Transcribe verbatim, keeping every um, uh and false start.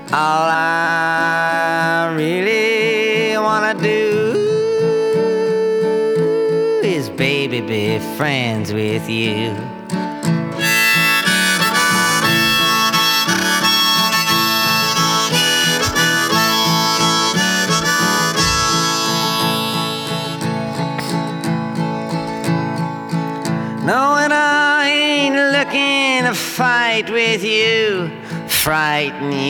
All I really wanna do is, baby, be friends with you. No, and I ain't looking to fight with you, frighten you.